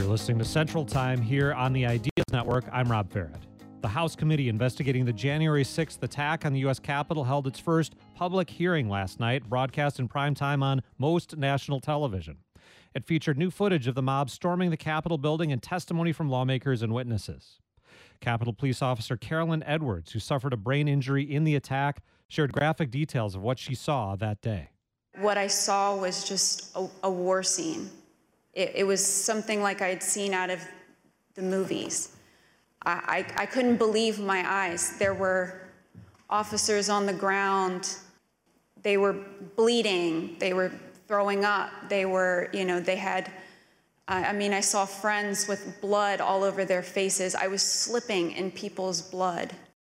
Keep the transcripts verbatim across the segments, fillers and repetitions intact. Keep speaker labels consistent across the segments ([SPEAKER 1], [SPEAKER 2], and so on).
[SPEAKER 1] Listening to Central Time here on the Ideas Network. I'm Rob Farrett. The House committee investigating the January sixth attack on the U S Capitol held its first public hearing last night, broadcast in prime time on most national television. It featured new footage of the mob storming the Capitol building and testimony from lawmakers and witnesses. Capitol Police Officer Carolyn Edwards, who suffered a brain injury in the attack, shared graphic details of what she saw that day.
[SPEAKER 2] What I saw was just a, a war scene. It, it was something like I had seen out of the movies. I, I, I couldn't believe my eyes. There were officers on the ground. They were bleeding. They were throwing up. They were, you know, they had, I, I mean, I saw friends with blood all over their faces. I was slipping in people's blood.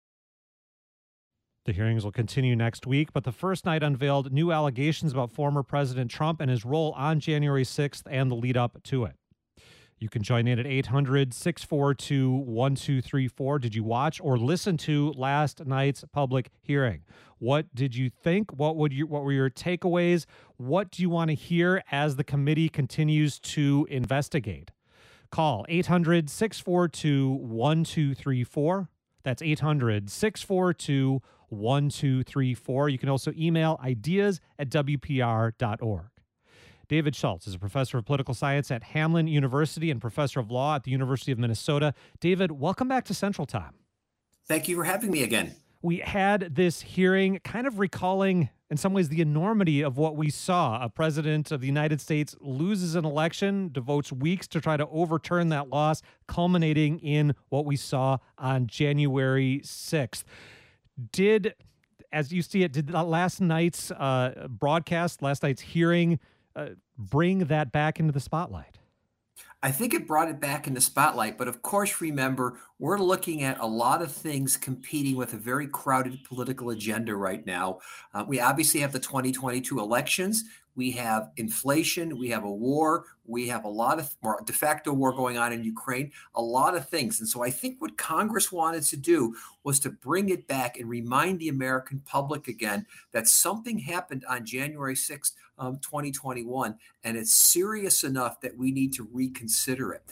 [SPEAKER 1] The hearings will continue next week, but the first night unveiled new allegations about former President Trump and his role on January sixth and the lead up to it. You can join in at eight hundred, six four two, one two three four. Did you watch or listen to last night's public hearing? What did you think? What would you, what were your takeaways? What do you want to hear as the committee continues to investigate? Call eight hundred, six four two, one two three four. That's eight hundred, six four two, one two three four. You can also email ideas at w p r dot org. David Schultz is a professor of political science at Hamline University and professor of law at the University of Minnesota. David, welcome back to Central Time.
[SPEAKER 3] Thank you for having me again.
[SPEAKER 1] We had this hearing kind of recalling, in some ways, the enormity of what we saw. A president of the United States loses an election, devotes weeks to try to overturn that loss, culminating in what we saw on January sixth. Did, as you see it, did last night's uh, broadcast, last night's hearing, uh, bring that back into the spotlight?
[SPEAKER 3] I think it brought it back in the spotlight, but of course, remember, we're looking at a lot of things competing with a very crowded political agenda right now. Uh, we obviously have the twenty twenty-two elections. We have inflation. We have a war. We have a lot of or de facto war going on in Ukraine, a lot of things. And so I think what Congress wanted to do was to bring it back and remind the American public again that something happened on January sixth, um, twenty twenty-one, and it's serious enough that we need to reconsider it.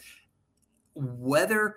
[SPEAKER 3] Whether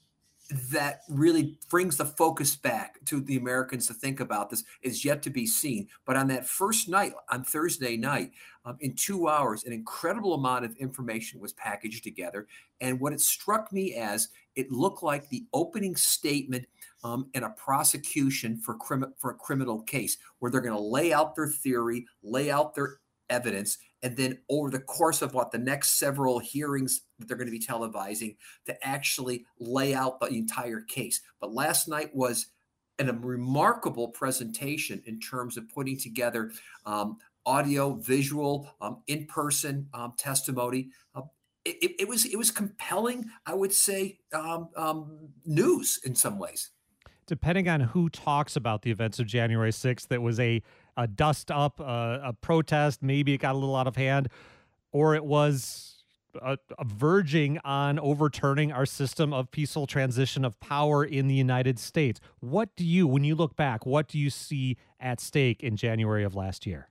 [SPEAKER 3] that really brings the focus back to the Americans to think about this is yet to be seen. But on that first night, on Thursday night, um, in two hours, an incredible amount of information was packaged together. And what it struck me as, it looked like the opening statement um, in a prosecution for, crim- for a criminal case, where they're going to lay out their theory, lay out their evidence, and then over the course of what the next several hearings that they're going to be televising to actually lay out the entire case. But last night was an, a remarkable presentation in terms of putting together um, audio, visual, um, in-person um, testimony. Uh, it, it was it was compelling, I would say, um, um, news in some ways.
[SPEAKER 1] Depending on who talks about the events of January sixth, that was a a dust up, uh, a protest, maybe it got a little out of hand, or it was a, a verging on overturning our system of peaceful transition of power in the United States. What do you, when you look back, what do you see at stake in January of last year?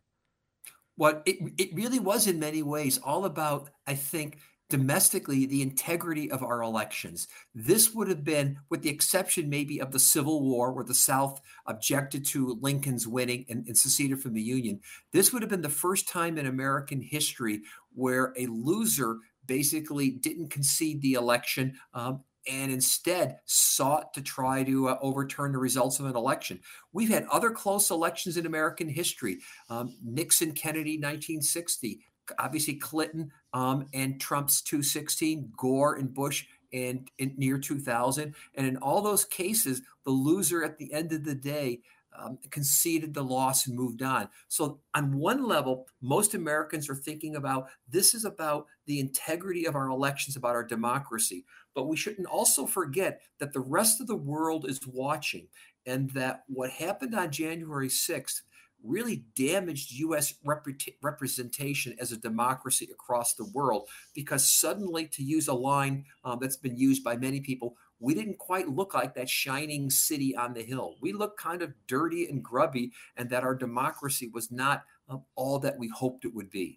[SPEAKER 3] What it, it really was in many ways all about, I think, domestically, the integrity of our elections. This would have been, with the exception maybe of the Civil War, where the South objected to Lincoln's winning and, and seceded from the Union. This would have been the first time in American history where a loser basically didn't concede the election um, and instead sought to try to uh, overturn the results of an election. We've had other close elections in American history. Um, Nixon, Kennedy, nineteen sixty. Obviously Clinton um, and Trump's two sixteen, Gore and Bush in, in near two thousand. And in all those cases, the loser at the end of the day um, conceded the loss and moved on. So on one level, most Americans are thinking about this is about the integrity of our elections, about our democracy. But we shouldn't also forget that the rest of the world is watching, and that what happened on January sixth really damaged U S rep- representation as a democracy across the world, because suddenly, to use a line um, that's been used by many people, we didn't quite look like that shining city on the hill. We looked kind of dirty and grubby, and that our democracy was not um, all that we hoped it would be.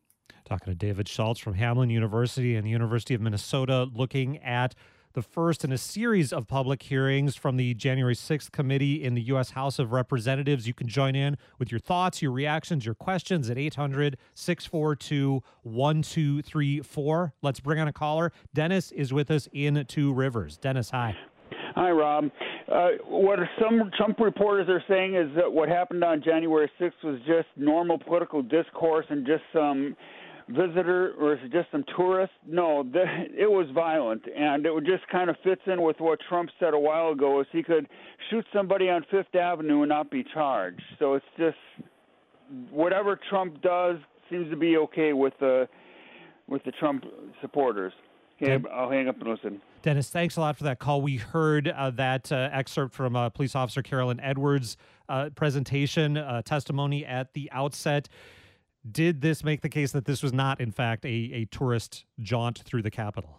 [SPEAKER 1] Talking to David Schultz from Hamline University and the University of Minnesota, looking at the first in a series of public hearings from the January sixth committee in the U S House of Representatives. You can join in with your thoughts, your reactions, your questions at eight hundred, six four two, one two three four. Let's bring on a caller. Dennis is with us in Two Rivers. Dennis, hi.
[SPEAKER 4] Hi, Rob. Uh, what some Trump reporters are saying is that what happened on January sixth was just normal political discourse and just some visitor or just some tourists. No, the, it was violent, and it would just kind of fits in with what Trump said a while ago, is he could shoot somebody on Fifth Avenue and not be charged. So it's just whatever Trump does seems to be okay with the with the Trump supporters. Okay, I'll hang up and listen.
[SPEAKER 1] Dennis, thanks a lot for that call. We heard uh, that uh, excerpt from uh, Police Officer Carolyn Edwards' uh, presentation, uh, testimony at the outset. Did this make the case that this was not, in fact, a, a tourist jaunt through the Capitol?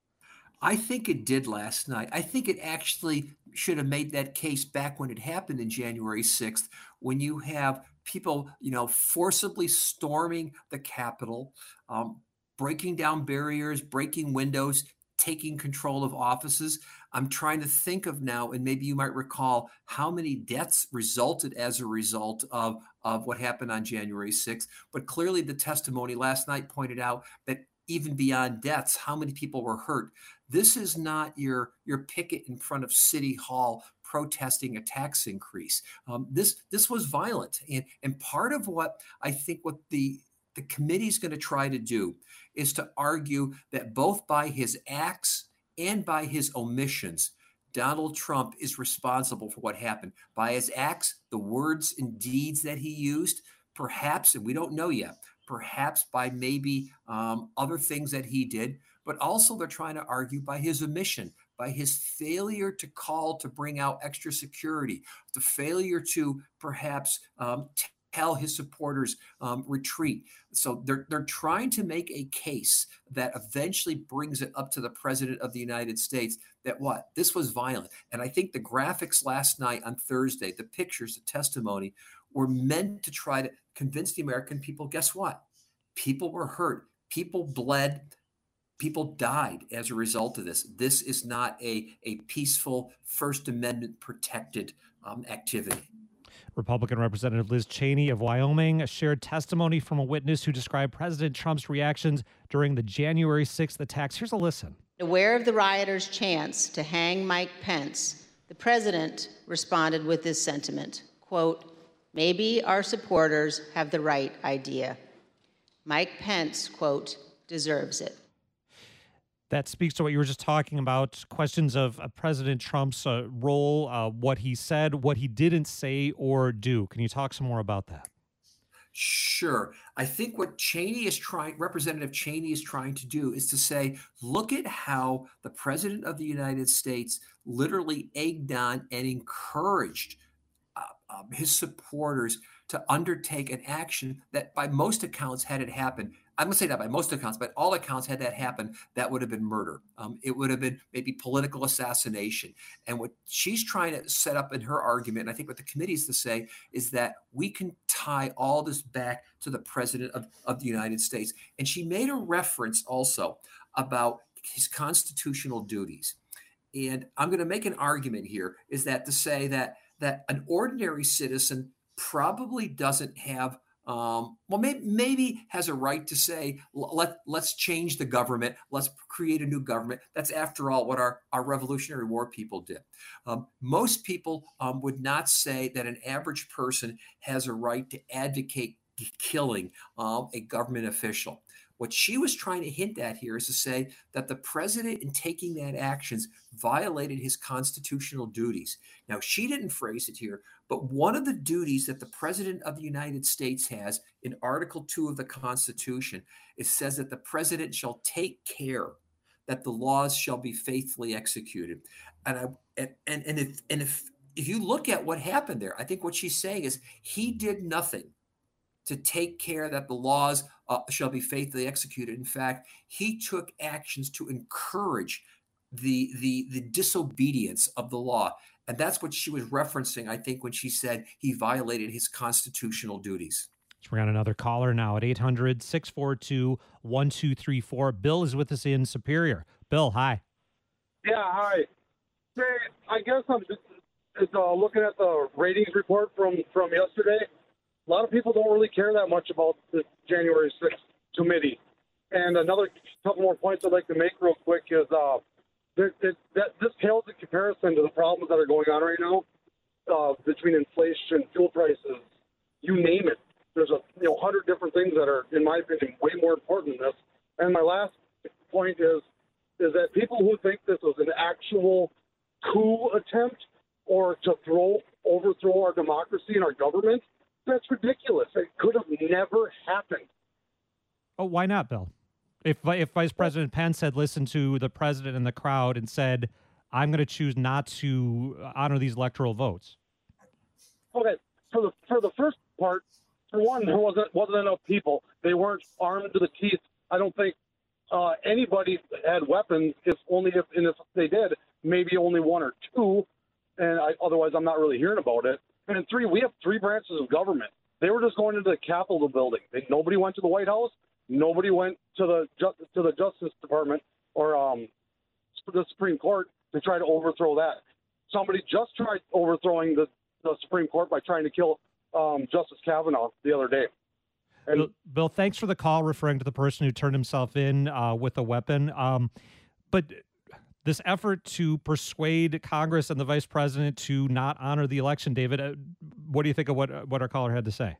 [SPEAKER 3] I think it did last night. I think it actually should have made that case back when it happened in January sixth, when you have people, you know, forcibly storming the Capitol, um, breaking down barriers, breaking windows, taking control of offices. I'm trying to think of now, and maybe you might recall, how many deaths resulted as a result of, of what happened on January sixth. But clearly the testimony last night pointed out that even beyond deaths, how many people were hurt. This is not your, your picket in front of City Hall protesting a tax increase. Um, this, this was violent. And, and part of what I think what the the committee is going to try to do is to argue that both by his acts and by his omissions, Donald Trump is responsible for what happened. By his acts, the words and deeds that he used, perhaps, and we don't know yet, perhaps by maybe um, other things that he did, but also they're trying to argue by his omission, by his failure to call to bring out extra security, the failure to perhaps um, t- tell his supporters um, retreat. So they're they're trying to make a case that eventually brings it up to the president of the United States that what? This was violent. And I think the graphics last night on Thursday, the pictures, the testimony, were meant to try to convince the American people, guess what? People were hurt. People bled. People died as a result of this. This is not a, a peaceful First Amendment protected um, activity.
[SPEAKER 1] Republican Representative Liz Cheney of Wyoming shared testimony from a witness who described President Trump's reactions during the January sixth attacks. Here's a listen.
[SPEAKER 5] Aware of the rioters' chants to hang Mike Pence, the president responded with this sentiment, quote, "Maybe our supporters have the right idea. Mike Pence, quote, deserves it."
[SPEAKER 1] That speaks to what you were just talking about, questions of uh, President Trump's uh, role, uh, what he said, what he didn't say or do. Can you talk some more about that?
[SPEAKER 3] Sure. I think what Cheney is trying, Representative Cheney is trying to do is to say, look at how the president of the United States literally egged on and encouraged uh, um, his supporters to undertake an action that by most accounts, had it happened, I'm going to say that by most accounts, but all accounts, had that happened, that would have been murder. Um, it would have been maybe political assassination. And what she's trying to set up in her argument, and I think what the committee is to say, is that we can tie all this back to the president of, of the United States. And she made a reference also about his constitutional duties. And I'm going to make an argument here, is that to say that that an ordinary citizen probably doesn't have Um, well, maybe, maybe has a right to say, let, let's change the government. Let's create a new government. That's, after all, what our, our Revolutionary War people did. Um, most people um, would not say that an average person has a right to advocate killing um, a government official. What she was trying to hint at here is to say that the president, in taking that actions, violated his constitutional duties. Now, she didn't phrase it here, but one of the duties that the president of the United States has in Article two of the Constitution, it says that the president shall take care that the laws shall be faithfully executed. And I, and and if and if if you look at what happened there, I think what she's saying is he did nothing to take care that the laws uh, shall be faithfully executed. In fact, he took actions to encourage the, the, the disobedience of the law. And that's what she was referencing, I think, when she said he violated his constitutional duties.
[SPEAKER 1] Let's bring on another caller now at eight hundred, six four two, one two three four. Bill is with us in Superior. Bill, hi.
[SPEAKER 6] Yeah, hi. Hey, I guess I'm just, just uh, looking at the ratings report from, from yesterday. A lot of people don't really care that much about the January sixth committee. And another couple more points I'd like to make real quick is uh, that, that, that this pales in comparison to the problems that are going on right now uh, between inflation, fuel prices, you name it. There's a you know hundred different things that are, in my opinion, way more important than this. And my last point is is that people who think this was an actual coup attempt or to throw overthrow our democracy and our government, that's ridiculous. It could have never happened.
[SPEAKER 1] Oh, why not, Bill? If if Vice President Pence had listened to the president and the crowd and said, "I'm going to choose not to honor these electoral votes."
[SPEAKER 6] Okay, for the for the first part. For one, there wasn't wasn't enough people. They weren't armed to the teeth. I don't think uh, anybody had weapons. If only if, and if they did, maybe only one or two. And I, otherwise, I'm not really hearing about it. And then three, we have three branches of government. They were just going into the Capitol building. They, nobody went to the White House. Nobody went to the to the Justice Department or um, the Supreme Court to try to overthrow that. Somebody just tried overthrowing the, the Supreme Court by trying to kill Um, Justice Kavanaugh the other day. And
[SPEAKER 1] Bill, Bill, thanks for the call referring to the person who turned himself in uh, with a weapon. Um, but this effort to persuade Congress and the vice president to not honor the election, David, uh, what do you think of what, what our caller had to say?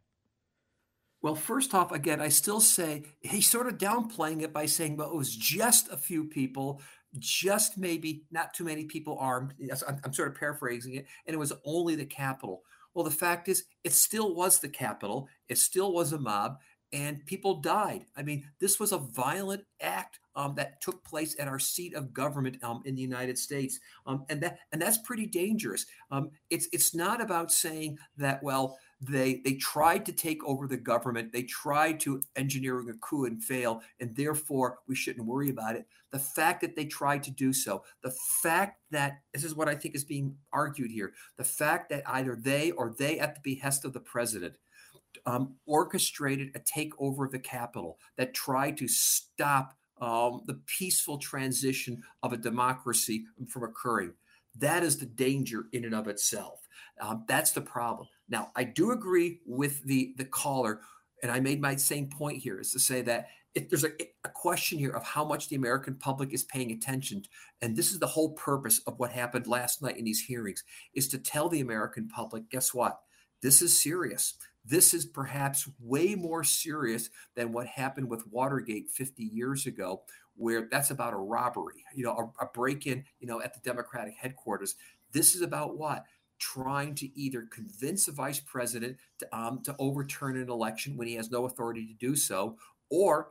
[SPEAKER 3] Well, first off, again, I still say he's sort of downplaying it by saying, well, it was just a few people, just maybe not too many people armed. I'm, I'm sort of paraphrasing it. And it was only the Capitol. Well, the fact is, it still was the Capitol. It still was a mob, and people died. I mean, this was a violent act um, that took place at our seat of government um, in the United States, um, and that and that's pretty dangerous. Um, it's it's not about saying that, well, they they tried to take over the government, they tried to engineering a coup and fail, and therefore we shouldn't worry about it. The fact that they tried to do so, the fact that, this is what I think is being argued here, the fact that either they or they at the behest of the president um, orchestrated a takeover of the Capitol that tried to stop um, the peaceful transition of a democracy from occurring. That is the danger in and of itself. Um, that's the problem. Now, I do agree with the, the caller, and I made my same point here, is to say that if there's a, a question here of how much the American public is paying attention, and this is the whole purpose of what happened last night in these hearings, is to tell the American public, guess what? This is serious. This is perhaps way more serious than what happened with Watergate fifty years ago, where that's about a robbery, you know, a, a break-in, you know, at the Democratic headquarters. This is about what? Trying to either convince the vice president to, um, to overturn an election when he has no authority to do so, or,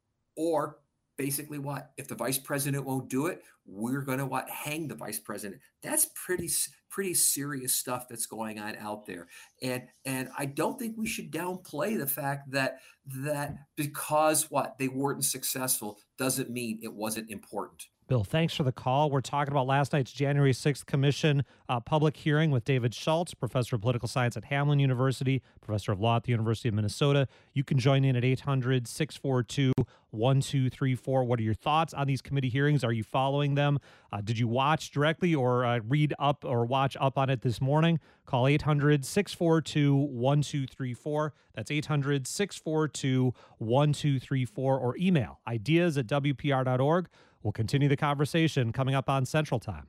[SPEAKER 3] or basically what? If the vice president won't do it, we're going to what? Hang the vice president. That's pretty, pretty serious stuff that's going on out there. And, and I don't think we should downplay the fact that, that because what? They weren't successful doesn't mean it wasn't important.
[SPEAKER 1] Bill, thanks for the call. We're talking about last night's January sixth Commission uh, public hearing with David Schultz, professor of political science at Hamline University, professor of law at the University of Minnesota. You can join in at eight hundred, six four two, one two three four. What are your thoughts on these committee hearings? Are you following them? Uh, did you watch directly or uh, read up or watch up on it this morning? Call eight hundred, six four two, one two three four. That's eight hundred, six four two, one two three four, or email ideas at W P R dot org. We'll continue the conversation coming up on Central Time.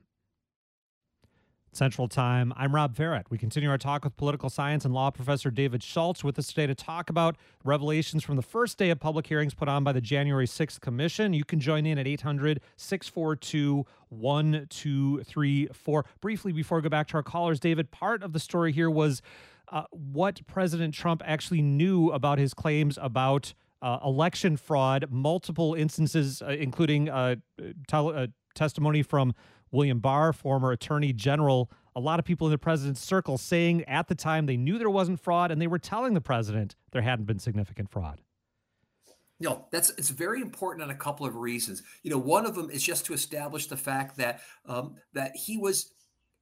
[SPEAKER 1] Central Time, I'm Rob Farrett. We continue our talk with political science and law professor David Schultz with us today to talk about revelations from the first day of public hearings put on by the January sixth Commission. You can join in at eight hundred, six four two, one two three four. Briefly, before we go back to our callers, David, part of the story here was uh, what President Trump actually knew about his claims about Uh, election fraud, multiple instances, uh, including uh, tele- uh, testimony from William Barr, former attorney general, a lot of people in the president's circle saying at the time they knew there wasn't fraud and they were telling the president there hadn't been significant fraud.
[SPEAKER 3] You know, that's it's very important on a couple of reasons. You know, one of them is just to establish the fact that um, that he was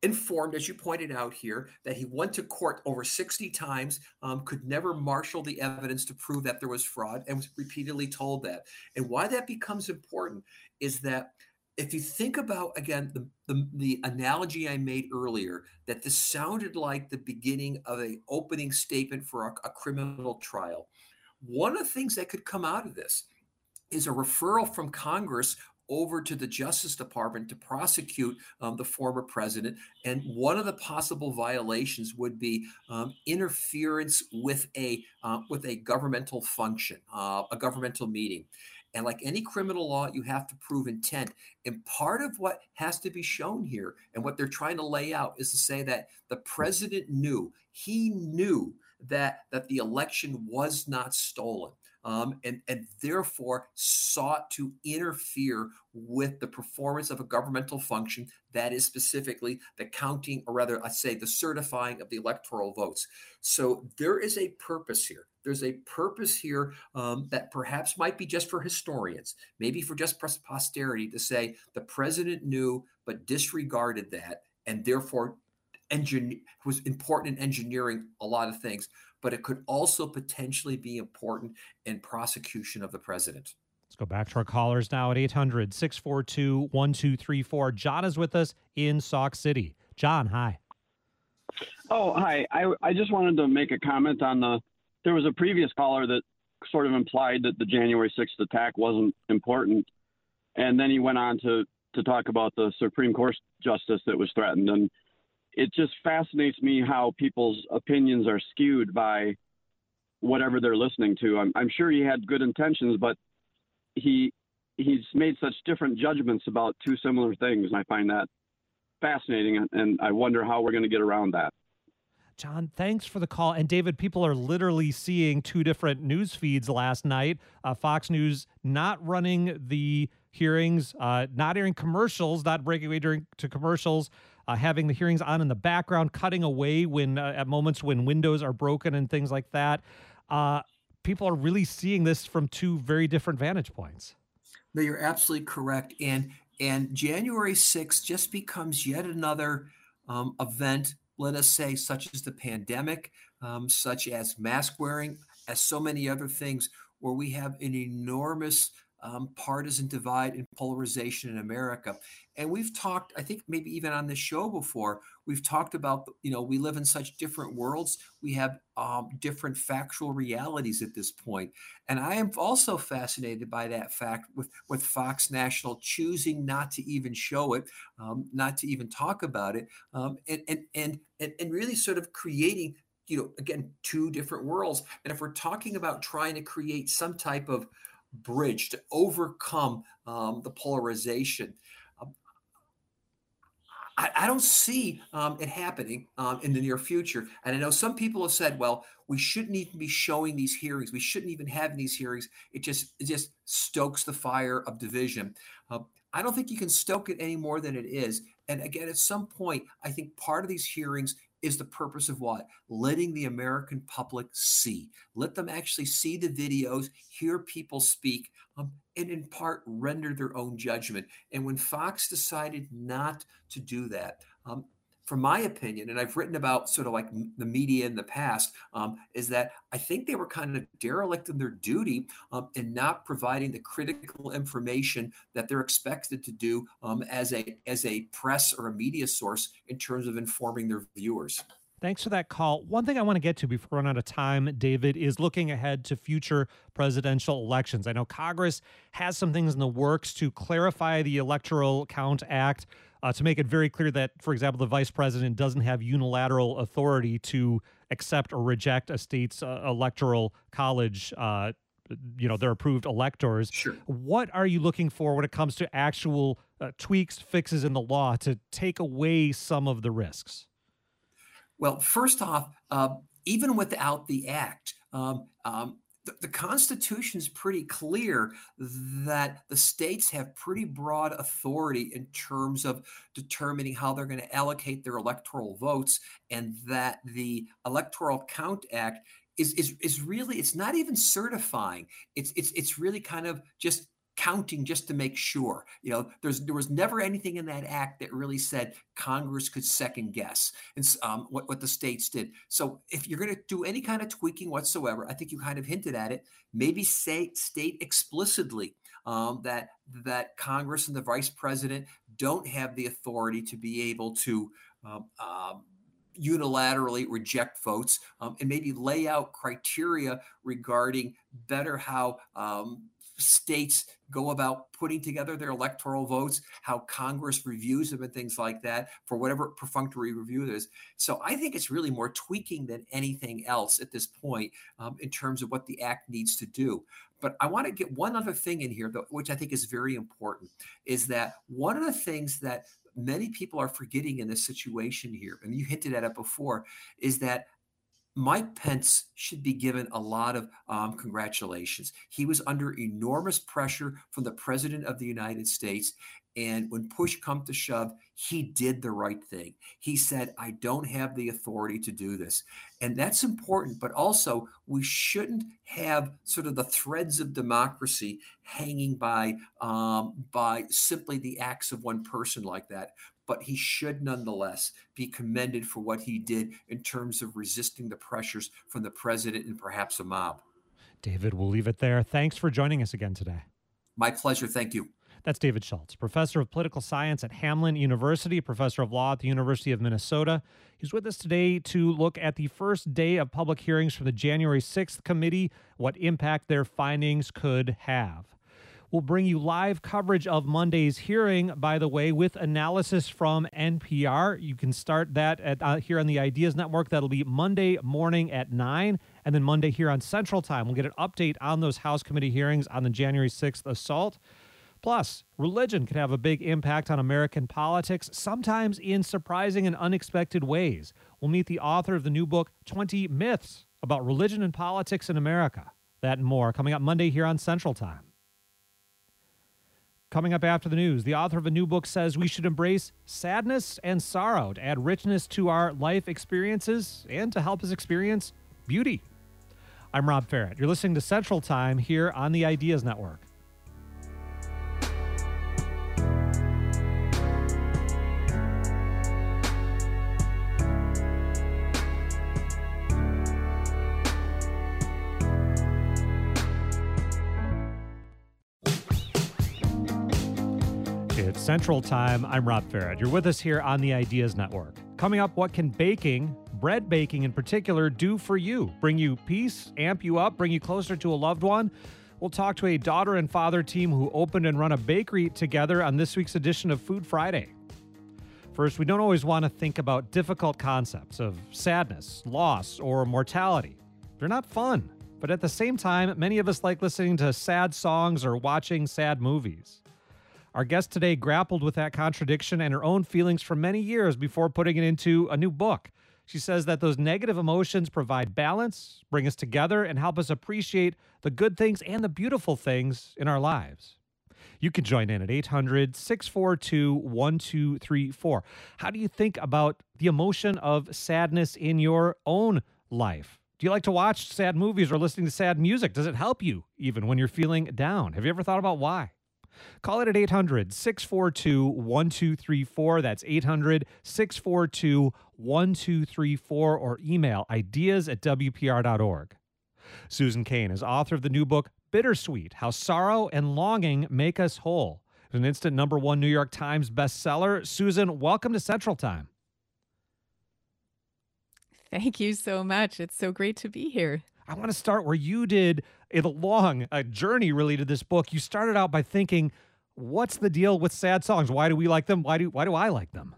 [SPEAKER 3] informed, as you pointed out here, that he went to court over sixty times, um, could never marshal the evidence to prove that there was fraud, and was repeatedly told that. And why that becomes important is that if you think about, again, the, the, the analogy I made earlier, that this sounded like the beginning of an opening statement for a, a criminal trial, one of the things that could come out of this is a referral from Congress over to the Justice Department to prosecute um, the former president. And one of the possible violations would be um, interference with a uh, with a governmental function, uh, a governmental meeting. And like any criminal law, you have to prove intent. And part of what has to be shown here, and what they're trying to lay out, is to say that the president knew, he knew that, that the election was not stolen. Um, and, and therefore sought to interfere with the performance of a governmental function, that is specifically the counting, or rather, I say the certifying of the electoral votes. So there is a purpose here. There's a purpose here um, that perhaps might be just for historians, maybe for just posterity, to say the president knew but disregarded that, and therefore engine was important in engineering a lot of things. But it could also potentially be important in prosecution of the president.
[SPEAKER 1] Let's go back to our callers now at eight hundred, six four two, one two three four. John is with us in Sauk City. John, hi.
[SPEAKER 7] Oh, hi. I, I just wanted to make a comment on the, there was a previous caller that sort of implied that the January sixth attack wasn't important. And then he went on to, to talk about the Supreme Court justice that was threatened. And it just fascinates me how people's opinions are skewed by whatever they're listening to. I'm, I'm sure he had good intentions, but he he's made such different judgments about two similar things, and I find that fascinating, and I wonder how we're going to get around that.
[SPEAKER 1] John, thanks for the call. And David, people are literally seeing two different news feeds last night. Uh, Fox News not running the hearings, uh, not airing commercials, not breaking away during to commercials, uh, having the hearings on in the background, cutting away when uh, at moments when windows are broken and things like that. Uh, people are really seeing this from two very different vantage points.
[SPEAKER 3] No, you're absolutely correct. And and January sixth just becomes yet another um, event, let us say, such as the pandemic, um, such as mask wearing, as so many other things, where we have an enormous um, partisan divide and polarization in America. And we've talked, I think maybe even on this show before, we've talked about, you know, we live in such different worlds. We have um, different factual realities at this point. And I am also fascinated by that fact with, with Fox National choosing not to even show it, um, not to even talk about it, um, and, and, and, and, and really sort of creating, you know, again, two different worlds. And if we're talking about trying to create some type of bridge to overcome um, the polarization, um, I, I don't see um, it happening um, in the near future. And I know some people have said, well, we shouldn't even be showing these hearings. We shouldn't even have these hearings. It just it just stokes the fire of division. Uh, I don't think you can stoke it any more than it is. And again, at some point, I think part of these hearings is the purpose of what? Letting the American public see. Let them actually see the videos, hear people speak, um, and in part render their own judgment. And when Fox decided not to do that, um, from my opinion, and I've written about sort of like the media in the past, um, is that I think they were kind of derelict in their duty um, in not providing the critical information that they're expected to do um, as a as a press or a media source in terms of informing their viewers.
[SPEAKER 1] Thanks for that call. One thing I want to get to before we run out of time, David, is looking ahead to future presidential elections. I know Congress has some things in the works to clarify the Electoral Count Act, uh, to make it very clear that, for example, the vice president doesn't have unilateral authority to accept or reject a state's uh, electoral college, uh, you know, their approved electors.
[SPEAKER 3] Sure.
[SPEAKER 1] What are you looking for when it comes to actual uh, tweaks, fixes in the law to take away some of the risks?
[SPEAKER 3] Well, first off, uh, even without the act, um, um, the, the Constitution is pretty clear that the states have pretty broad authority in terms of determining how they're going to allocate their electoral votes, and that the Electoral Count Act is is is really, it's not even certifying. It's it's it's really kind of just counting just to make sure. You know, there's there was never anything in that act that really said Congress could second guess and um, what what the states did. So if you're going to do any kind of tweaking whatsoever, I think you kind of hinted at it. Maybe say state explicitly um, that that Congress and the vice president don't have the authority to be able to um, um, unilaterally reject votes, um, and maybe lay out criteria regarding better how um, states go about putting together their electoral votes, how Congress reviews them and things like that for whatever perfunctory review there is. So I think it's really more tweaking than anything else at this point um, in terms of what the act needs to do. But I want to get one other thing in here, though, which I think is very important, is that one of the things that many people are forgetting in this situation here, and you hinted at it before, is that Mike Pence should be given a lot of um, congratulations. He was under enormous pressure from the president of the United States. And when push come to shove, he did the right thing. He said, I don't have the authority to do this. And that's important. But also, we shouldn't have sort of the threads of democracy hanging by um, by simply the acts of one person like that. But he should nonetheless be commended for what he did in terms of resisting the pressures from the president and perhaps a mob.
[SPEAKER 1] David, we'll leave it there. Thanks for joining us again today.
[SPEAKER 3] My pleasure. Thank you.
[SPEAKER 1] That's David Schultz, professor of political science at Hamline University, professor of law at the University of Minnesota. He's with us today to look at the first day of public hearings for the January sixth committee, what impact their findings could have. We'll bring you live coverage of Monday's hearing, by the way, with analysis from N P R. You can start that at uh, here on the Ideas Network. That'll be Monday morning at nine, and then Monday here on Central Time. We'll get an update on those House committee hearings on the January sixth assault. Plus, religion could have a big impact on American politics, sometimes in surprising and unexpected ways. We'll meet the author of the new book, twenty Myths About Religion and Politics in America. That and more coming up Monday here on Central Time. Coming up after the news, the author of a new book says we should embrace sadness and sorrow to add richness to our life experiences and to help us experience beauty. I'm Rob Farrett. You're listening to Central Time here on the Ideas Network. It's Central Time. I'm Rob Farrett. You're with us here on the Ideas Network. Coming up, what can baking, bread baking in particular, do for you? Bring you peace, amp you up, bring you closer to a loved one? We'll talk to a daughter and father team who opened and run a bakery together on this week's edition of Food Friday. First, we don't always want to think about difficult concepts of sadness, loss, or mortality. They're not fun, but at the same time, many of us like listening to sad songs or watching sad movies. Our guest today grappled with that contradiction and her own feelings for many years before putting it into a new book. She says that those negative emotions provide balance, bring us together, and help us appreciate the good things and the beautiful things in our lives. You can join in at eight hundred, six four two, one two three four. How do you think about the emotion of sadness in your own life? Do you like to watch sad movies or listening to sad music? Does it help you even when you're feeling down? Have you ever thought about why? Call it at eight hundred, six four two, one two three four. That's eight hundred, six four two, one two three four, or email ideas at w p r dot org. Susan Cain is author of the new book, Bittersweet, How Sorrow and Longing Make Us Whole. It's an instant number one New York Times bestseller. Susan, welcome to Central Time.
[SPEAKER 8] Thank you so much. It's so great to be here.
[SPEAKER 1] I want to start where you did a long a journey really to this book. You started out by thinking, what's the deal with sad songs? Why do we like them? Why do why do I like them?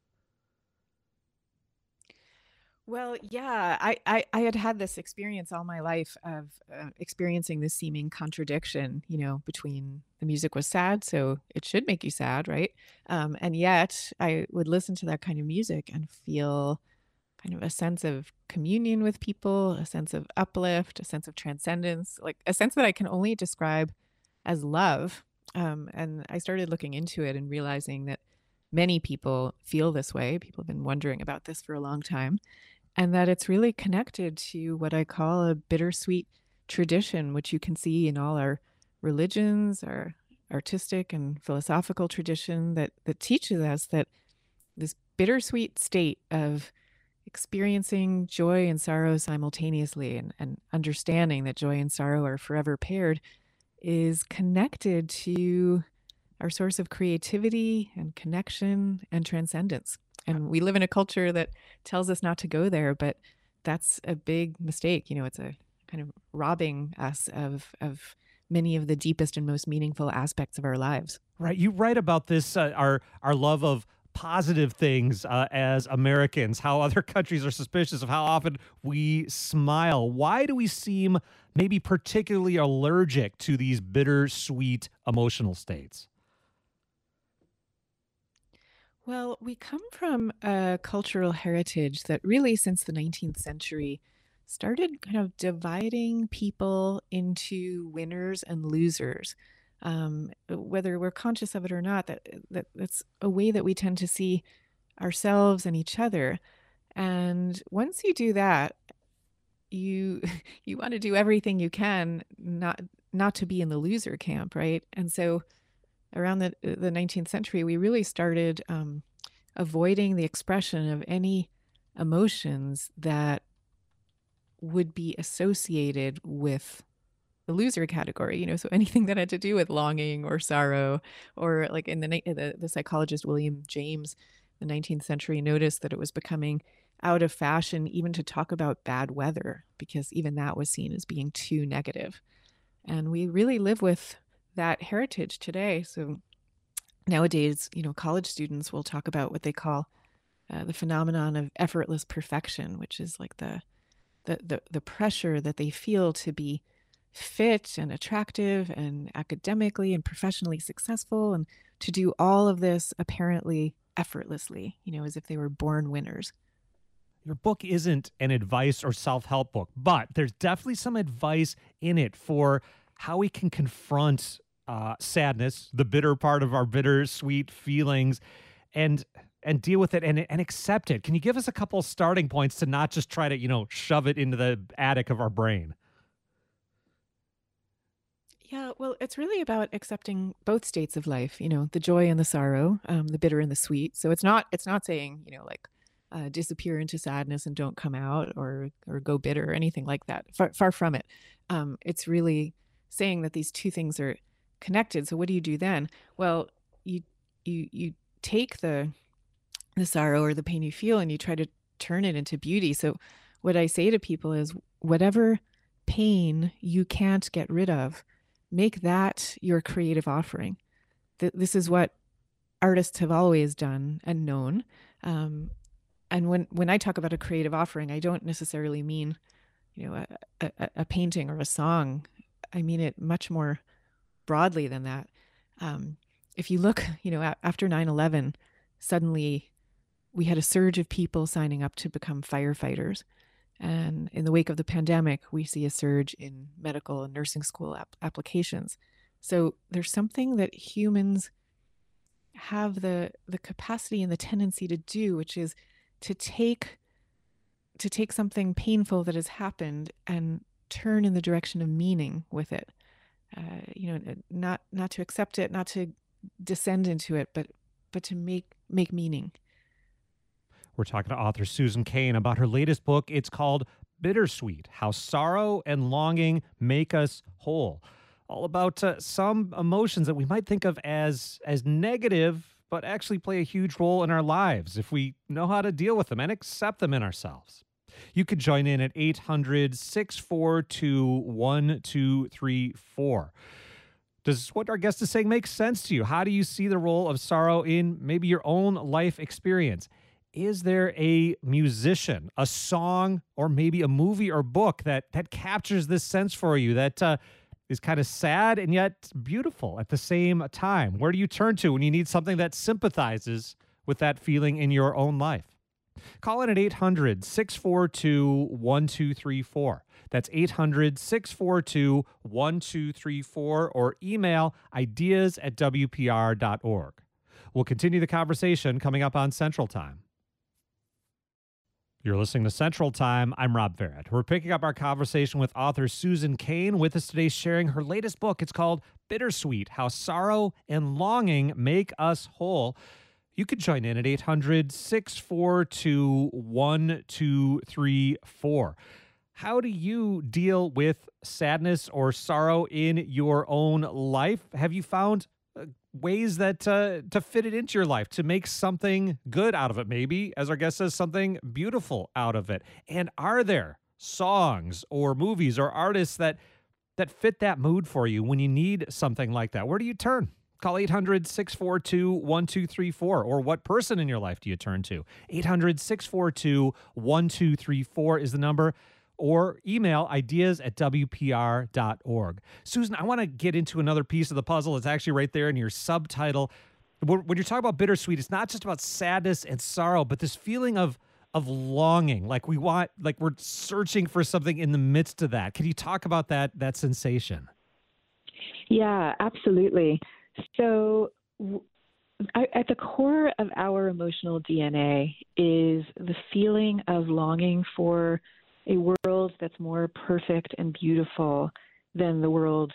[SPEAKER 8] Well, yeah, I, I, I had had this experience all my life of uh, experiencing this seeming contradiction, you know, between the music was sad, so it should make you sad, right? Um, and yet I would listen to that kind of music and feel kind of a sense of communion with people, a sense of uplift, a sense of transcendence, like a sense that I can only describe as love. Um, and I started looking into it and realizing that many people feel this way. People have been wondering about this for a long time, and that it's really connected to what I call a bittersweet tradition, which you can see in all our religions, our artistic and philosophical tradition that that teaches us that this bittersweet state of experiencing joy and sorrow simultaneously, and, and understanding that joy and sorrow are forever paired, is connected to our source of creativity and connection and transcendence. And we live in a culture that tells us not to go there, but that's a big mistake. You know, it's a kind of robbing us of of many of the deepest and most meaningful aspects of our lives.
[SPEAKER 1] Right. You write about this, uh, our our love of positive things uh, as Americans, how other countries are suspicious of how often we smile. Why do we seem maybe particularly allergic to these bittersweet emotional states?
[SPEAKER 8] Well, we come from a cultural heritage that really, since the nineteenth century, started kind of dividing people into winners and losers. Um, whether we're conscious of it or not, that, that that's a way that we tend to see ourselves and each other. And once you do that, you you want to do everything you can not not to be in the loser camp, right? And so around the the nineteenth century, we really started um, avoiding the expression of any emotions that would be associated with the loser category. You know, so anything that had to do with longing or sorrow, or like in the ni- the, the psychologist William James, the nineteenth century, noticed that it was becoming out of fashion even to talk about bad weather, because even that was seen as being too negative. And we really live with that heritage today. So nowadays, you know, college students will talk about what they call uh, the phenomenon of effortless perfection, which is like the, the the the pressure that they feel to be fit and attractive and academically and professionally successful, and to do all of this apparently effortlessly, you know, as if they were born winners.
[SPEAKER 1] Your book isn't an advice or self-help book, but there's definitely some advice in it for how we can confront uh, sadness, the bitter part of our bittersweet feelings, and and deal with it and, and accept it. Can you give us a couple starting points to not just try to, you know, shove it into the attic of our brain?
[SPEAKER 8] Yeah, well, it's really about accepting both states of life, you know, the joy and the sorrow, um, the bitter and the sweet. So it's not it's not saying, you know, like uh, disappear into sadness and don't come out, or or go bitter or anything like that. Far, far from it. Um, it's really saying that these two things are connected. So what do you do then? Well, you you you take the the sorrow or the pain you feel, and you try to turn it into beauty. So what I say to people is, whatever pain you can't get rid of, make that your creative offering. Th- This is what artists have always done and known. Um, and when, when I talk about a creative offering, I don't necessarily mean, you know, a, a, a painting or a song. I mean it much more broadly than that. Um, if you look, you know, a- after nine eleven, suddenly we had a surge of people signing up to become firefighters. And in the wake of the pandemic, we see a surge in medical and nursing school ap- applications. So there's something that humans have the the capacity and the tendency to do, which is to take to take something painful that has happened and turn in the direction of meaning with it. Uh, you know, not not to accept it, not to descend into it, but but to make make meaning.
[SPEAKER 1] We're talking to author Susan Cain about her latest book. It's called Bittersweet: How Sorrow and Longing Make Us Whole. All about uh, some emotions that we might think of as as negative, but actually play a huge role in our lives if we know how to deal with them and accept them in ourselves. You can join in at eight hundred, six four two, one two three four. Does what our guest is saying make sense to you? How do you see the role of sorrow in maybe your own life experience? Is there a musician, a song, or maybe a movie or book that that captures this sense for you, that uh, is kind of sad and yet beautiful at the same time? Where do you turn to when you need something that sympathizes with that feeling in your own life? Call in at eight hundred, six four two, one two three four. That's eight hundred, six four two, one two three four, or email ideas at w p r dot org. We'll continue the conversation coming up on Central Time. You're listening to Central Time. I'm Rob Barrett. We're picking up our conversation with author Susan Cain, with us today sharing her latest book. It's called Bittersweet: How Sorrow and Longing Make Us Whole. You can join in at eight hundred, six four two, one two three four. How do you deal with sadness or sorrow in your own life? Have you found uh, ways that uh, to fit it into your life, to make something good out of it, maybe, as our guest says, something beautiful out of it? And are there songs or movies or artists that that fit that mood for you when you need something like that? Where do you turn? Call eight hundred, six four two, one two three four. Or what person in your life do you turn to? eight hundred, six four two, one two three four is the number. Or email ideas at w p r dot org. Susan, I want to get into another piece of the puzzle. It's actually right there in your subtitle. When you're talking about bittersweet, it's not just about sadness and sorrow, but this feeling of of longing, like we want, like we're searching for something in the midst of that. Can you talk about that that sensation?
[SPEAKER 9] Yeah, absolutely. So I, at the core of our emotional D N A is the feeling of longing for a world that's more perfect and beautiful than the world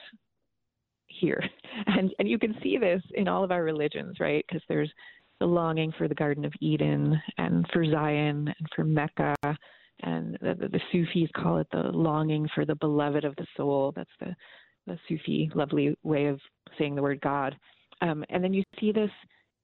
[SPEAKER 9] here. And and you can see this in all of our religions, right? Because there's the longing for the Garden of Eden and for Zion and for Mecca. And the, the, the Sufis call it the longing for the beloved of the soul. That's the, the Sufi lovely way of saying the word God. Um, and then you see this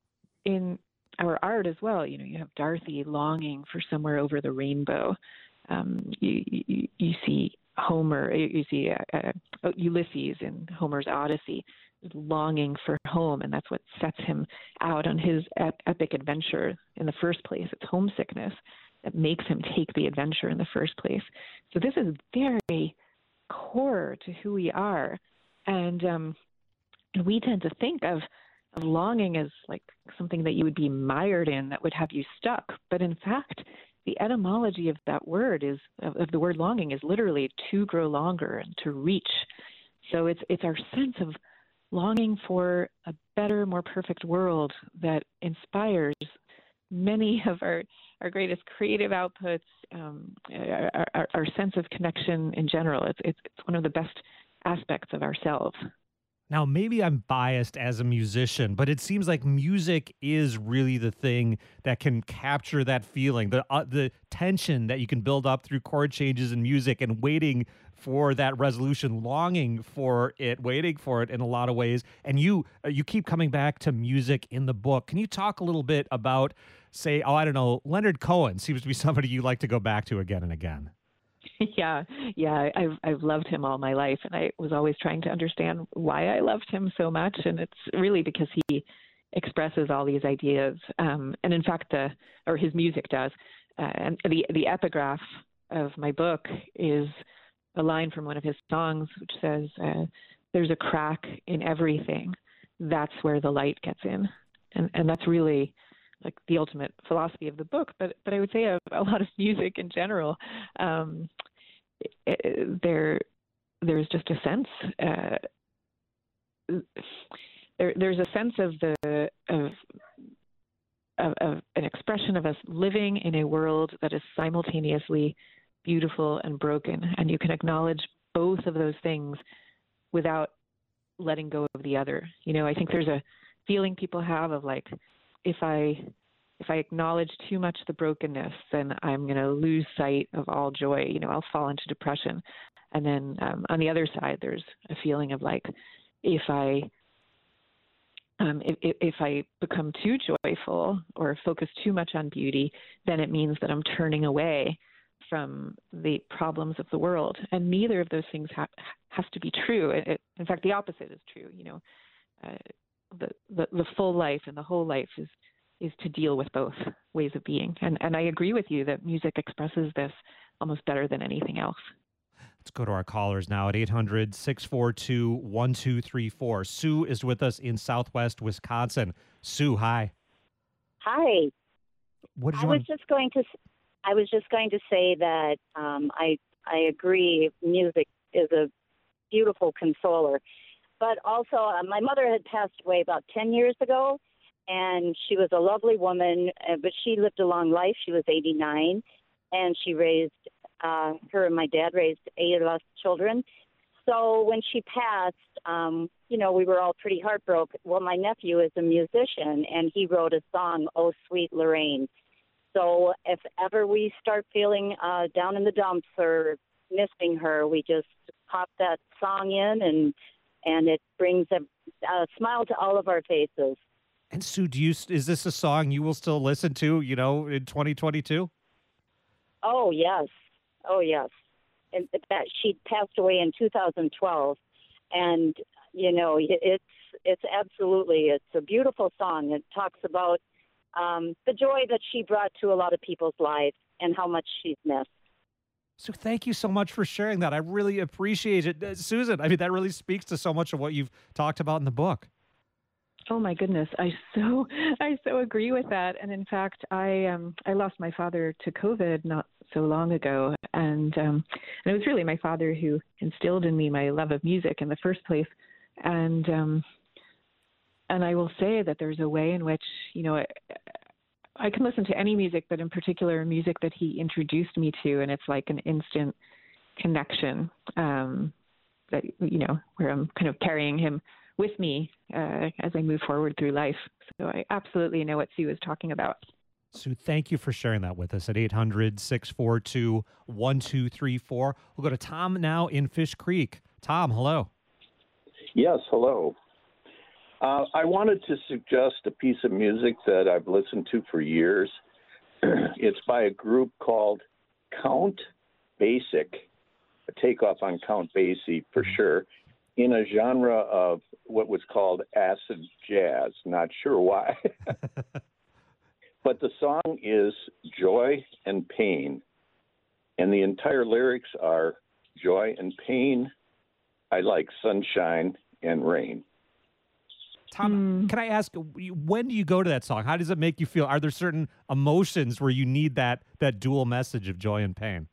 [SPEAKER 9] in our art as well. You know, you have Dorothy longing for somewhere over the rainbow. Um, you, you, you see Homer, you see uh, uh, Ulysses in Homer's Odyssey, longing for home, and that's what sets him out on his ep- epic adventure in the first place. It's homesickness that makes him take the adventure in the first place. So this is very core to who we are, and um, we tend to think of, of longing as like something that you would be mired in that would have you stuck, but in fact, the etymology of that word is of, of the word longing is literally to grow longer and to reach. So it's it's our sense of longing for a better, more perfect world that inspires many of our, our greatest creative outputs, um, our, our, our sense of connection in general. It's, it's it's one of the best aspects of ourselves.
[SPEAKER 1] Now, maybe I'm biased as a musician, but it seems like music is really the thing that can capture that feeling, the uh, the tension that you can build up through chord changes in music and waiting for that resolution, longing for it, waiting for it in a lot of ways. And you uh, you keep coming back to music in the book. Can you talk a little bit about, say, oh, I don't know, Leonard Cohen seems to be somebody you like to go back to again and again.
[SPEAKER 9] Yeah, yeah, I've I've loved him all my life, and I was always trying to understand why I loved him so much, and it's really because he expresses all these ideas, um, and in fact, the or his music does. Uh, and the the epigraph of my book is a line from one of his songs, which says, uh, "There's a crack in everything. That's where the light gets in," and and that's really like the ultimate philosophy of the book, but but I would say a, a lot of music in general. Um, it, it, there, there's just a sense. Uh, there, there's a sense of the of, of of an expression of us living in a world that is simultaneously beautiful and broken, and you can acknowledge both of those things without letting go of the other. You know, I think there's a feeling people have of like, if I if I acknowledge too much the brokenness, then I'm going to lose sight of all joy. You know, I'll fall into depression. And then um, on the other side, there's a feeling of like, if I um, if, if I become too joyful or focus too much on beauty, then it means that I'm turning away from the problems of the world. And neither of those things ha- has to be true. It, it, in fact, the opposite is true. You know, uh, the, the the full life and the whole life is is to deal with both ways of being. And and I agree with you that music expresses this almost better than anything else.
[SPEAKER 1] Let's go to our callers now at eight hundred, six four two, one two three four. Sue is with us in Southwest Wisconsin. Sue, hi.
[SPEAKER 10] Hi.
[SPEAKER 1] What did
[SPEAKER 10] I
[SPEAKER 1] you
[SPEAKER 10] was
[SPEAKER 1] want?
[SPEAKER 10] just going to I was just going to say that um, I I agree music is a beautiful consoler. But also, uh, my mother had passed away about ten years ago, and she was a lovely woman, uh, but she lived a long life. She was eighty-nine, and she raised, uh, her and my dad raised eight of us children. So when she passed, um, you know, we were all pretty heartbroken. Well, my nephew is a musician, and he wrote a song, "Oh, Sweet Lorraine." So if ever we start feeling uh, down in the dumps or missing her, we just pop that song in, and and it brings a, a smile to all of our faces.
[SPEAKER 1] And Sue, do you, is this a song you will still listen to, you know, in twenty twenty-two?
[SPEAKER 10] Oh, yes. Oh, yes. And that she passed away in two thousand twelve, and you know it's it's absolutely it's a beautiful song. It talks about um, the joy that she brought to a lot of people's lives and how much she's missed.
[SPEAKER 1] So thank you so much for sharing that. I really appreciate it, uh, Susan. I mean, that really speaks to so much of what you've talked about in the book.
[SPEAKER 9] Oh my goodness, I so I so agree with that. And in fact, I um I lost my father to COVID not so long ago, and um and it was really my father who instilled in me my love of music in the first place. And um and I will say that there's a way in which, you know, I, I can listen to any music, but in particular music that he introduced me to, and it's like an instant connection. Um that you know, where I'm kind of carrying him with me uh, as I move forward through life. So I absolutely know what Sue was talking about.
[SPEAKER 1] Sue, thank you for sharing that with us at eight hundred, six four two, one two three four. We'll go to Tom now in Fish Creek. Tom, hello.
[SPEAKER 11] Yes, hello. Uh, I wanted to suggest a piece of music that I've listened to for years. It's by a group called Count Basic, a takeoff on Count Basie for sure, in a genre of what was called acid jazz. Not sure why. But the song is Joy and Pain. And the entire lyrics are joy and pain. I like sunshine and rain.
[SPEAKER 1] Tom, mm. can I ask, when do you go to that song? How does it make you feel? Are there certain emotions where you need that that dual message of joy and pain?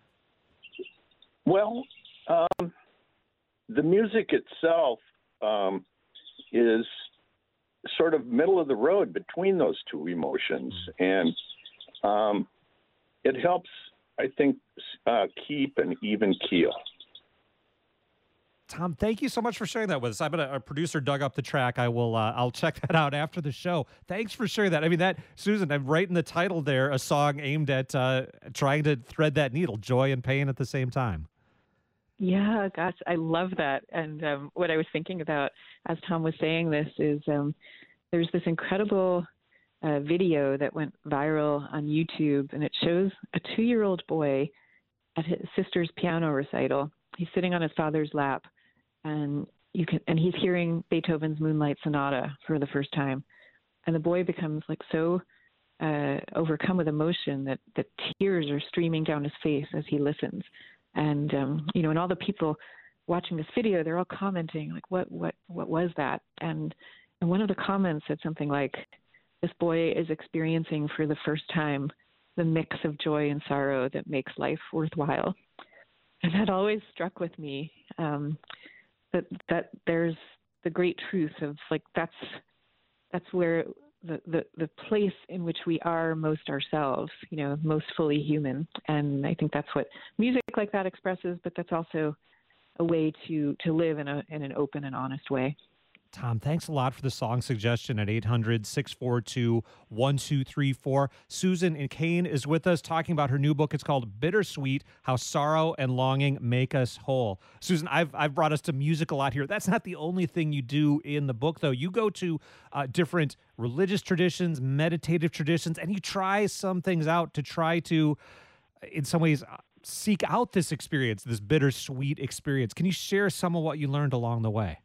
[SPEAKER 11] Well, um, the music itself um, is sort of middle of the road between those two emotions. And um, it helps, I think, uh, keep an even keel.
[SPEAKER 1] Tom, thank you so much for sharing that with us. I'm gonna, our producer dug up the track. I will. Uh, I'll check that out after the show. Thanks for sharing that. I mean, that Susan, I'm right in the title there. A song aimed at uh, trying to thread that needle, joy and pain at the same time.
[SPEAKER 9] Yeah, gosh, I love that. And um, what I was thinking about as Tom was saying this is um, there's this incredible uh, video that went viral on YouTube, and it shows a two-year-old boy at his sister's piano recital. He's sitting on his father's lap, and you can, and he's hearing Beethoven's Moonlight Sonata for the first time. And the boy becomes like so uh, overcome with emotion that, that tears are streaming down his face as he listens. And, um, you know, and all the people watching this video, they're all commenting, like, what, what, what was that? And, and one of the comments said something like, this boy is experiencing for the first time the mix of joy and sorrow that makes life worthwhile. And that always struck with me, um, that, that there's the great truth of, like, that's, that's where the, the, the place in which we are most ourselves, you know, most fully human. And I think that's what music like that expresses, but that's also a way to, to live in a, in an open and honest way.
[SPEAKER 1] Tom, thanks a lot for the song suggestion at eight hundred, six four two, one two three four. Susan and Kane is with us talking about her new book. It's called Bittersweet, How Sorrow and Longing Make Us Whole. Susan, I've, I've brought us to music a lot here. That's not the only thing you do in the book, though. You go to uh, different religious traditions, meditative traditions, and you try some things out to try to, in some ways, seek out this experience, this bittersweet experience. Can you share some of what you learned along the way?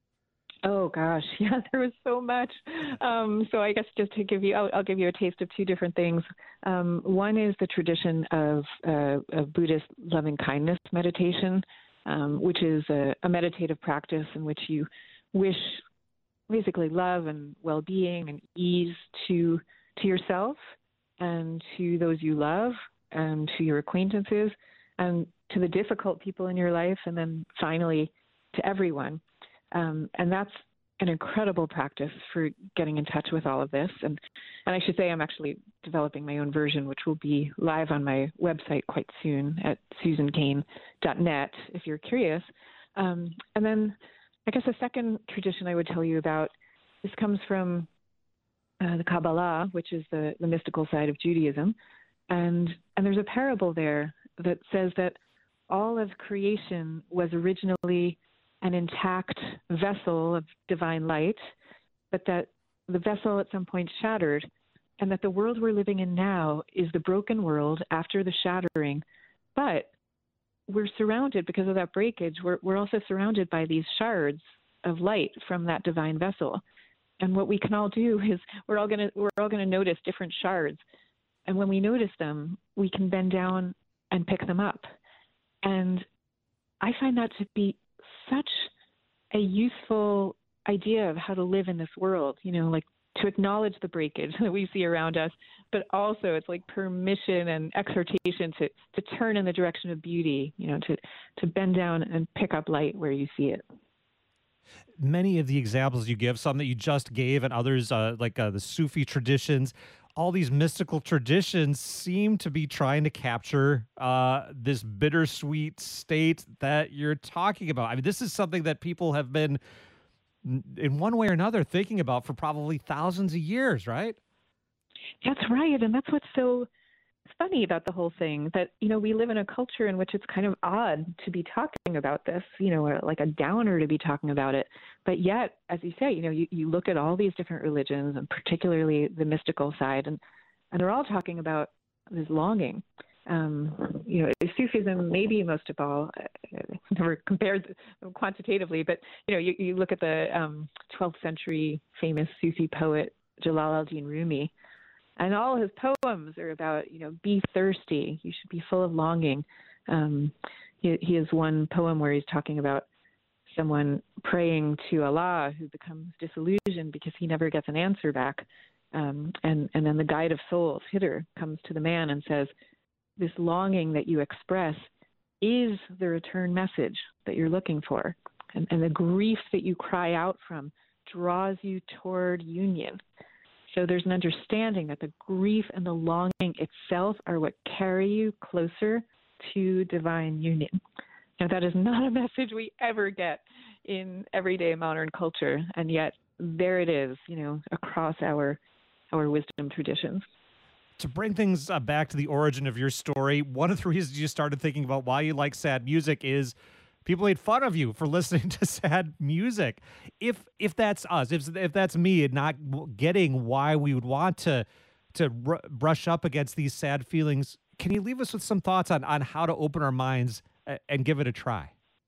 [SPEAKER 9] Oh gosh, yeah, there was so much. Um, so I guess just to give you, I'll, I'll give you a taste of two different things. Um, one is the tradition of, uh, of Buddhist loving kindness meditation, um, which is a, a meditative practice in which you wish basically love and well-being and ease to to yourself and to those you love and to your acquaintances and to the difficult people in your life, and then finally to everyone. Um, and that's an incredible practice for getting in touch with all of this. And, and I should say I'm actually developing my own version, which will be live on my website quite soon at susan cain dot net if you're curious. Um, and then I guess the second tradition I would tell you about, this comes from uh, the Kabbalah, which is the, the mystical side of Judaism. And, and there's a parable there that says that all of creation was originally an intact vessel of divine light, but that the vessel at some point shattered, and that the world we're living in now is the broken world after the shattering. But we're surrounded, because of that breakage, we're, we're also surrounded by these shards of light from that divine vessel. And what we can all do is we're all gonna we're all gonna notice different shards. And when we notice them, we can bend down and pick them up. And I find that to be such a useful idea of how to live in this world, you know, like to acknowledge the breakage that we see around us, but also it's like permission and exhortation to, to turn in the direction of beauty, you know, to, to bend down and pick up light where you see it.
[SPEAKER 1] Many of the examples you give, some that you just gave, and others uh, like uh, the Sufi traditions, all these mystical traditions seem to be trying to capture uh, this bittersweet state that you're talking about. I mean, this is something that people have been, in one way or another, thinking about for probably thousands of years, right?
[SPEAKER 9] That's right. And that's what's so funny about the whole thing, that, you know, we live in a culture in which it's kind of odd to be talking about this, you know, like a downer to be talking about it. But yet, as you say, you know, you, you look at all these different religions, and particularly the mystical side, and, and they're all talking about this longing. Um, you know, Sufism, maybe most of all, I've never compared them quantitatively, but, you know, you, you look at the um, twelfth century famous Sufi poet, Jalal al-Din Rumi, and all his poems are about, you know, be thirsty. You should be full of longing. Um, he, he has one poem where he's talking about someone praying to Allah who becomes disillusioned because he never gets an answer back. Um, and, and then the guide of souls, Hitter, comes to the man and says, this longing that you express is the return message that you're looking for. And, and the grief that you cry out from draws you toward union. So there's an understanding that the grief and the longing itself are what carry you closer to divine union. Now, that is not a message we ever get in everyday modern culture, and yet there it is, you know, across our our wisdom traditions.
[SPEAKER 1] To bring things uh, back to the origin of your story, one of the reasons you started thinking about why you like sad music is people made fun of you for listening to sad music. If if that's us, if if that's me, and not getting why we would want to to r- brush up against these sad feelings, can you leave us with some thoughts on on how to open our minds uh, and give it a try?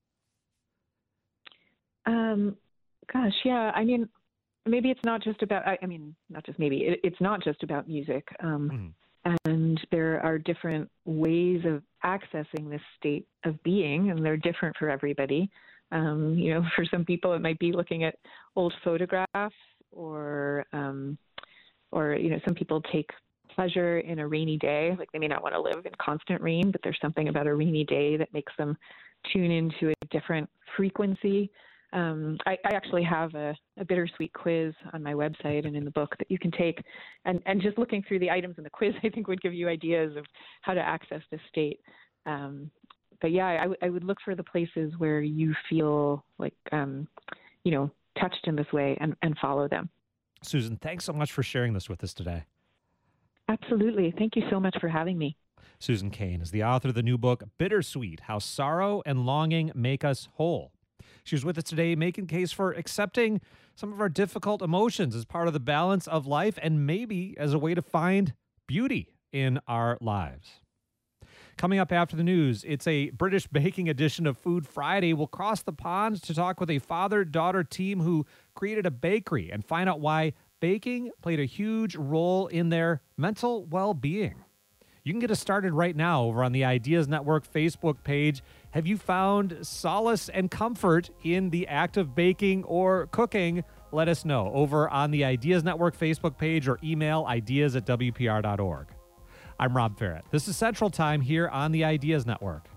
[SPEAKER 9] Um, gosh, yeah. I mean, maybe it's not just about. I, I mean, not just maybe. It, it's not just about music. Um, mm-hmm. And there are different ways of accessing this state of being, and they're different for everybody. Um, you know, for some people, it might be looking at old photographs, or, um, or you know, some people take pleasure in a rainy day. Like, they may not want to live in constant rain, but there's something about a rainy day that makes them tune into a different frequency. Um, I, I actually have a, a bittersweet quiz on my website and in the book that you can take. And, and just looking through the items in the quiz, I think would give you ideas of how to access this state. Um, but yeah, I, w- I would look for the places where you feel like, um, you know, touched in this way, and, and follow them.
[SPEAKER 1] Susan, thanks so much for sharing this with us today.
[SPEAKER 9] Absolutely. Thank you so much for having me.
[SPEAKER 1] Susan Cain is the author of the new book, Bittersweet: How Sorrow and Longing Make Us Whole. She was with us today, making case for accepting some of our difficult emotions as part of the balance of life, and maybe as a way to find beauty in our lives. Coming up after the news, it's a British baking edition of Food Friday. We'll cross the pond to talk with a father-daughter team who created a bakery and find out why baking played a huge role in their mental well-being. You can get us started right now over on the Ideas Network Facebook page. Have you found solace and comfort in the act of baking or cooking? Let us know over on the Ideas Network Facebook page, or email ideas at w p r dot org. I'm Rob Farrett. This is Central Time here on the Ideas Network.